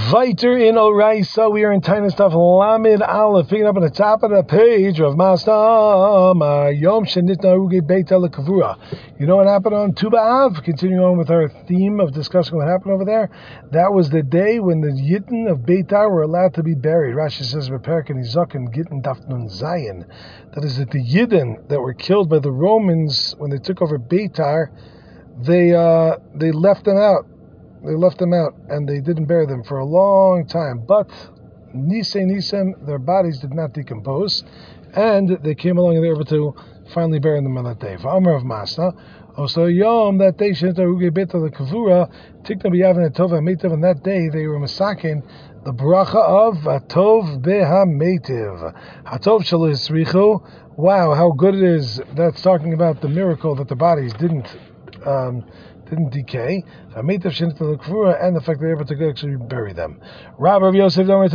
Viter in Oraisa, we are in Tiny Stuff Lamed Aleph, picking up on the top of the page of Mastam Yom Shenitna Uge Beit Kavura. You know what happened on Tu B'Av? Continuing on with our theme of discussing what happened over there. That was the day when the Yidden of Beitar were allowed to be buried. Rashi says, Beperek and Izak and Gittin Daf Nun Zayin. That is that the Yidden that were killed by the Romans when they took over Beitar, they left them out. They left them out and they didn't bury them for a long time. But Nisem, their bodies did not decompose, and they came along and they were able to finally bury them on that day. V'amar of Masna, also Yom, that day Shenitaruge Beta the Kavura, Tikna B'Yavin Atov HaMetiv, and that day they were masakin the bracha of Atov BeHaMetiv. Hatov Shelo Yisrichu. Wow, how good it is. That's talking about the miracle that the bodies didn't decay, and the fact that they were able to actually bury them. Rabbi of Yosef Yom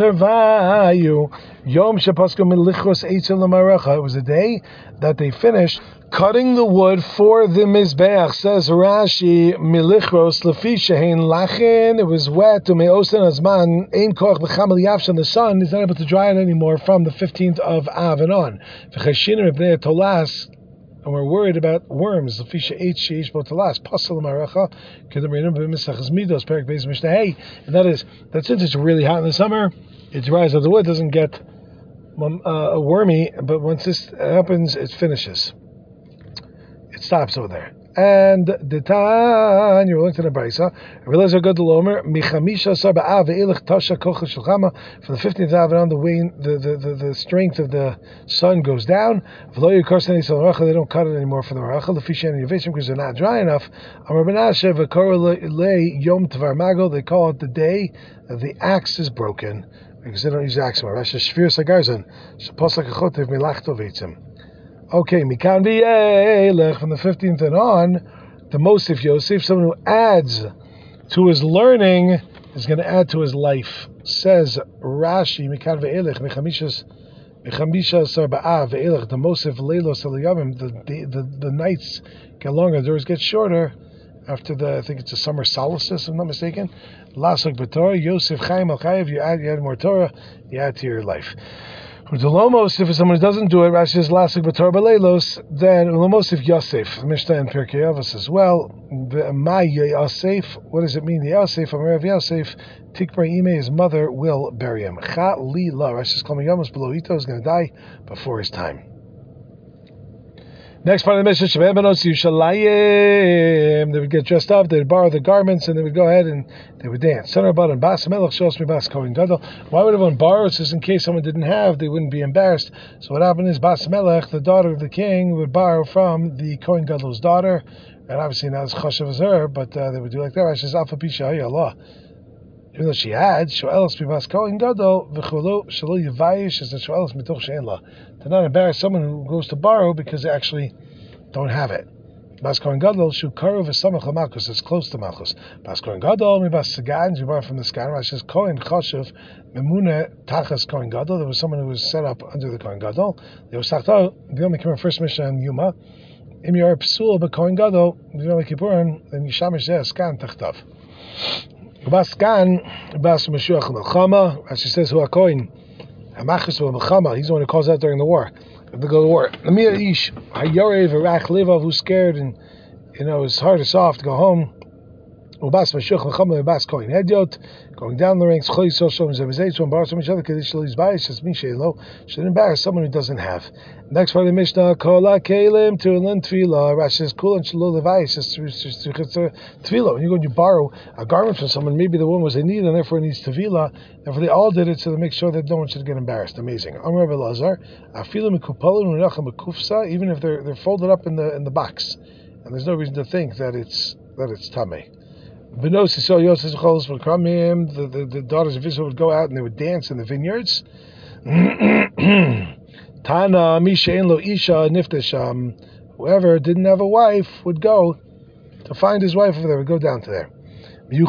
it was a day that they finished cutting the wood for the Mizbeach. Says Rashi, Milichros Lefi Shehein Lachin. It was wet to Me'osen Azman Ein Koch B'Chamal Yavshan. The sun is not able to dry it anymore from the 15th of Av and on. And we're worried about worms. And that is that since it's really hot in the summer, it dries out the wood, doesn't get wormy. But once this happens, it finishes. It stops over there. And the Tan, you're looking at the Brisa. Realize good the Lomer Michamisha Sarba'av Ve'ilach Tasha Kocha Shulchama. From the 15th Av on, the strength of the sun goes down. V'lo Yikorsani Salaracha. They don't cut it anymore for the Racha. The fish and Yavishim because they're not dry enough. Amar Benashe V'Kor Le Yom Tvar Mago. They call it the day that the axe is broken because they don't use axe anymore. Rashi Shvir Sagarzan. Shaposak Achotev Milachto Veitzim. Okay, Mikan V'Yelech, from the 15th and on, the Mosif Yosef, someone who adds to his learning, is going to add to his life. Says Rashi, Mikan V'Yelech, Mechamisha Sarba'ah V'Yelech, the Mosif Leilos Eliyamim, the nights get longer, the doors get shorter, after I think it's a summer solstice, if I'm not mistaken. Lasuk B'Torah, Yosef Chaim Al-Chayev, you add more Torah, you add to your life. Ulomos, if someone doesn't do it, Rashi says Lasik B'Torah B'Leilos, then Ulomos if Yosef, Mishnah and Pirkei Avos as well. Ma Yosef, what does it mean? Yosef, Amarav Yosef, Tikbar Ime, his mother will bury him. Cha Li La, Rashi says Kol Yomos Below Ito is going to die before his time. Next part of the Mishnah, Shebem Benos Yushalayim. They would get dressed up, they would borrow the garments, and they would go ahead and they would dance. Son of and Bas Melech Shos Mi Bas Kohen Gadol. Why would everyone borrow? It's just in case someone didn't have, they wouldn't be embarrassed. So what happened is Bas Melech, the daughter of the king, would borrow from the Kohen Gadol's daughter, and obviously not as chashav as her, but they would do like that. Rashi says Alpha Pisha Allah. Even though she had Shoelos Bibas Kohen Gadol v'cholo Shelo Yevayish is the Shoelos Mitoch She'en La. To not embarrass someone who goes to borrow because they actually don't have it. Bas Kohen Gadol Shukaru v'Samach LaMalchus. It's close to Malchus. Bas Kohen Gadol Mibas Sagan. You borrow from the Sagan. Rashi says Kohen Chashav Memuna Tachas Kohen Gadol. There was someone who was set up under the Kohen Gadol. They were Sachta. The only came first Mishnah and Yuma. Im Yor Psul b'Kohen Gadol. The only Kippurim. Then Yishamish Zeh Skan Tachtav. Bas Gan, Bas Meshuach Melchama, as she says, Hu HaKohen, Hamachis Melchama, he's the one who calls out during the war. If they go to war. Lamir Ish, Hayorev, Arach Levav, who's scared and, his heart is soft to go home. Ubas Meshuach Melchama, Bas Kohen Hedyot, going down the ranks, Choy Soshom Zevazei, to embarrass each other, Kedish Liz Bias, as Mishay Lo, should embarrass someone who doesn't have. Next part of the Mishnah, Kola Kalim, Tulan Tvila, Rashi says, Kulan Shalo Levias, just Tvila. When you go and you borrow a garment from someone, maybe the one was in need and therefore it needs Tvila, therefore they all did it so to make sure that no one should get embarrassed. Amazing. Amar Belazar, Afila Mikupalin, Unacham Mikufsa, even if they're folded up in the box, and there's no reason to think that it's Tameh. The daughters of Israel would go out and they would dance in the vineyards. Tana Misha Lo Isha Niftesham. Whoever didn't have a wife would go to find his wife over there, would go down to there. The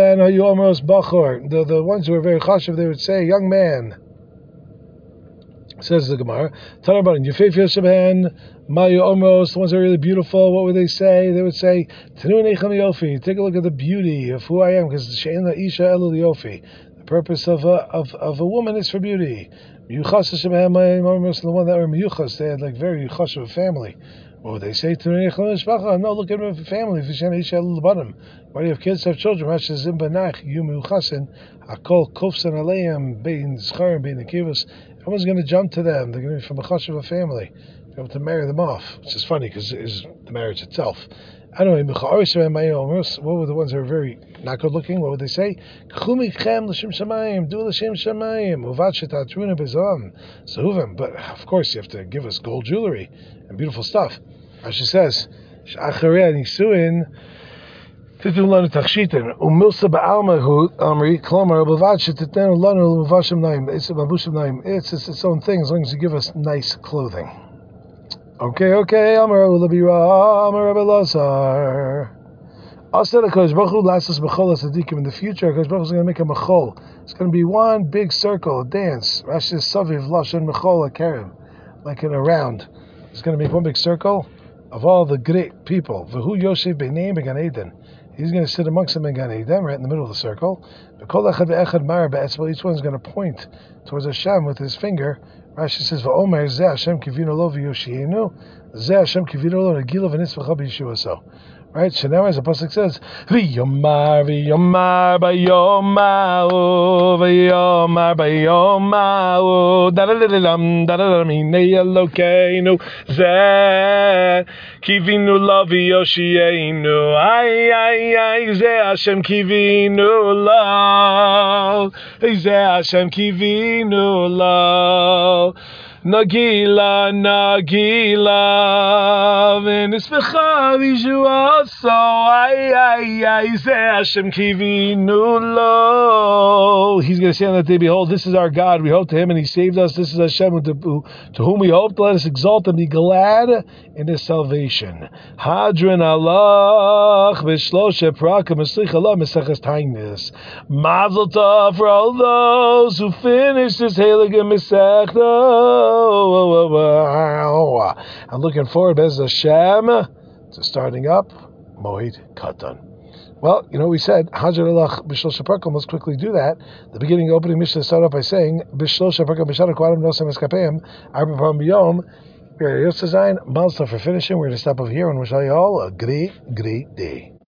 ones who were very chashav, they would say, young man, Says the Gemara, Tanabaran, Yefef Yoshaben, Mayu Omos, the ones that are really beautiful, what would they say? They would say, Tanu Necham Yofi, take a look at the beauty of who I am, because She'en La Isha Elu Yofi. The purpose of a woman is for beauty. Miyuchas Yoshaben, Mayu Omos, the one that were Miyuchas, they had like very Yuchas of a family. What would they say? Tanu Necham Mishpacha, no, look at them for family, She'en La Isha Elu Bottom. Why do you have kids, have children? Rashi Zimba Nach, Yu Miyuchasin, Akol Kofsan Aleim, Bein Zcharim, Bein Akivas. Everyone's going to jump to them. They're going to be from a chash of a family. Be able to marry them off, which is funny because it is the marriage itself. Anyway, what were the ones that were very not good looking? What would they say? Do l'shem shamayim. But of course, you have to give us gold jewelry and beautiful stuff. As she says, תתנו לנו תכשיטן, ומילסה בעלמא אמרי, כלומר, בלבד שתתנו לנו לבשם נעים, it's its own thing, as long as you give us nice clothing. Okay, אמר ולבירה, אמר Rabbi Lazar. Also, the Kodesh Baruch Hu last us b'chol as-sadikim. In the future, Kodesh Baruch Hu is going to make a mechol. It's going to be one big circle, a dance. Rashi says, Saviv Lashon Mechol HaKerem, like in a round. It's going to make one big circle of all the great people. V'hu Yoshev B'nei Began Eden. He's going to sit amongst them in Gan Eden, right in the middle of the circle. Each one is going to point towards Hashem with his finger. Rashi says, "Va'omer Zeh Hashem kivinu lo v'yoshienu, Zeh Hashem kivinu lo negila v'nitzvacha b'yeshuaso." Right? So now, as the pasuk says, "V'yomar bayomau, da-da-da-dam, hinei Elokeinu, Zeh kivinu lo v'yoshienu, ay, Zeh Hashem kivinu lo, Zeh Hashem kivinu lo." Nagila, v'nispecha v'yeshuaso, ay, Zeh Hashem kivinu lo. He's going to say on that day, behold, this is our God, we hope to him, and he saved us. This is Hashem, to whom we hope. Let us exalt and be glad in his salvation. Hadron alach v'shloshe prakim eslicha lo meseches tainus. Mazel tov for all those who finished this heilige mesechta. I'm looking forward, Bez Hashem, to starting up Moed Katan. Well, you know, we said Hadron alach b'shloshe prakim. Let's quickly do that. The beginning opening Mishnah started off by saying b'shloshe prakim b'shara kvadim nosem eskapeim arba pam b'yom. We're Yosef Zayin. Mazel tov for finishing. We're going to stop over here and wish you all a great day.